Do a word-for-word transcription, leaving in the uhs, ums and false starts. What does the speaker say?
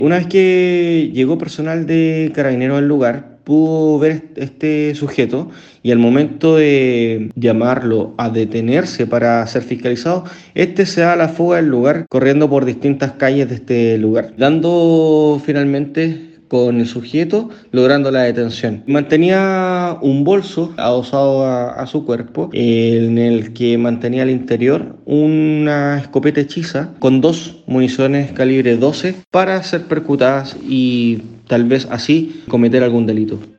Una vez que llegó personal de Carabineros al lugar, pudo ver este sujeto y al momento de llamarlo a detenerse para ser fiscalizado, este se da a la fuga del lugar corriendo por distintas calles de este lugar, dando finalmente con el sujeto, logrando la detención. Mantenía un bolso adosado a, a su cuerpo, en el que mantenía al interior una escopeta hechiza con dos municiones calibre doce para ser percutadas y tal vez así cometer algún delito.